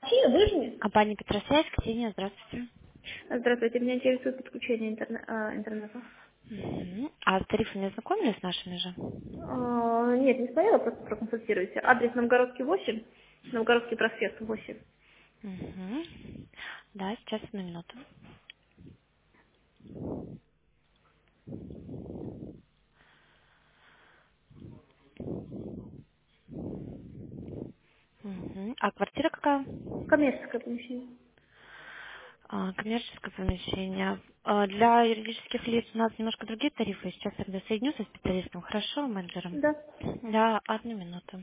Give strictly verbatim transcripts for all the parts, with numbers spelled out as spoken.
Афина, выжми. Компания Петросвязь, Ксения, здравствуйте. Здравствуйте, меня интересует подключение интерне- а, интернета. Мгм. А с тарифами ознакомились с нашими же? А, Нет, не смотрела, просто проконсультируйте. Адрес Новгородский восемь, Новгородский проспект восемь. Мгм. Да, сейчас одну минуту. Мгм. А квартира какая? Коммерческое помещение. А, коммерческое помещение. А, для юридических лиц у нас немножко другие тарифы. Сейчас я тогда соединю со специалистом. Хорошо, менеджером? Да. Да, одну минуту.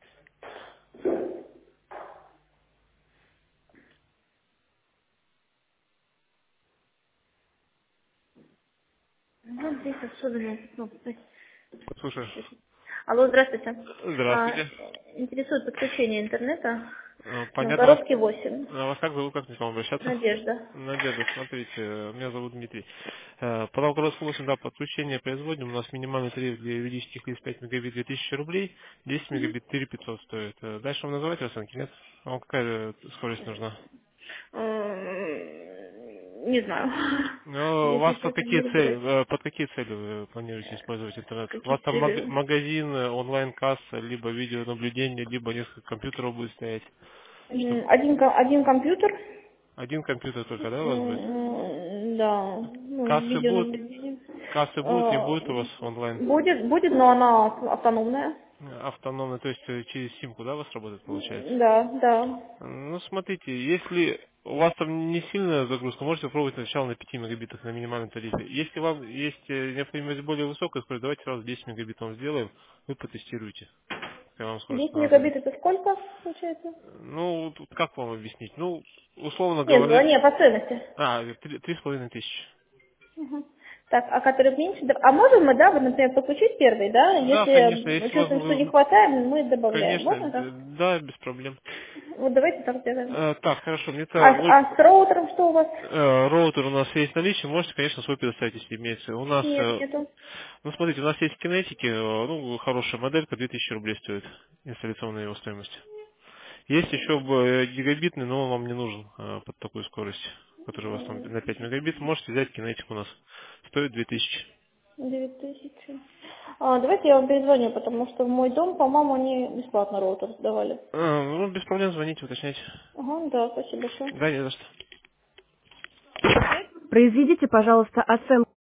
Ну, здесь особенно... ну, то есть- Слушай, Алло, здравствуйте. А, здравствуйте. интересует подключение интернета. Э, Понятно, вас, Новгородский восемь. а вас как зовут, как мне к вам обращаться? Надежда. Надежда, смотрите, э, меня зовут Дмитрий. Э, По Новгородскому восемь, да, подключение производим. У нас минимальный тариф для юридических лиц пять мегабит две тысячи рублей, десять мегабит три пятьсот стоит. Э, Дальше вам называть расценки, нет? А вам какая э, скорость нужна? М, Не знаю. Ну, у Если вас под честно, какие не цели, разбираюсь. э, под какие цели вы планируете использовать интернет? У Какие вас там маг- цели? магазин, э, онлайн-касса, либо видеонаблюдение, либо несколько компьютеров будет стоять. Чтоб М, Один, ко- один компьютер. один компьютер только, да, у вас будет? М, Да, ну, Кассы будут? видеонаблюдение. Кассы будут, не Э, будет у вас онлайн? Будет, будет, но она автономная. Автономно, то есть э, через симку, да, у вас работает, получается? М, Да, да. Ну, смотрите, если у вас там не сильная загрузка, можете попробовать сначала на пяти мегабитах на минимальном тарифе. Если вам есть э, необходимость более высокой скорости, давайте сразу десять мегабит вам сделаем, вы потестируете, какая вам скорость десять понадобится. мегабит это сколько, получается? Ну, тут как вам объяснить? Ну, условно Нет, ну, говоря, не, по ценности. а, три, три с половиной тысячи. Мгм. Так, а который меньше, да- а можем мы, да, вот, например, подключить первый, да, Да, конечно, если если у вас, чувствуем, что не вы- хватает, мы добавляем. конечно, Можно э, так? да, без проблем. Вот давайте так сделаем. Э, так, хорошо, А, мне-то вы а с роутером что у вас? Э, роутер у нас есть наличие, можете, конечно, свой предоставить, если имеется. У нас, Нет, э, нету. ну, смотрите, у нас есть кинетики, э, ну, хорошая моделька, две тысячи рублей стоит, инсталляционная его стоимость. Есть еще э, гигабитный, но он вам не нужен э, под такую скорость, которая у вас там на пять мегабит. Можете взять кинетик у нас, стоит две тысячи. Девять тысяч. А, давайте я вам перезвоню, потому что в мой дом, по-моему, они бесплатно роутер сдавали. Э, ну, без проблем звоните, уточняйте. Ага, да, спасибо большое. Да, не за что. Произведите, пожалуйста, оценку.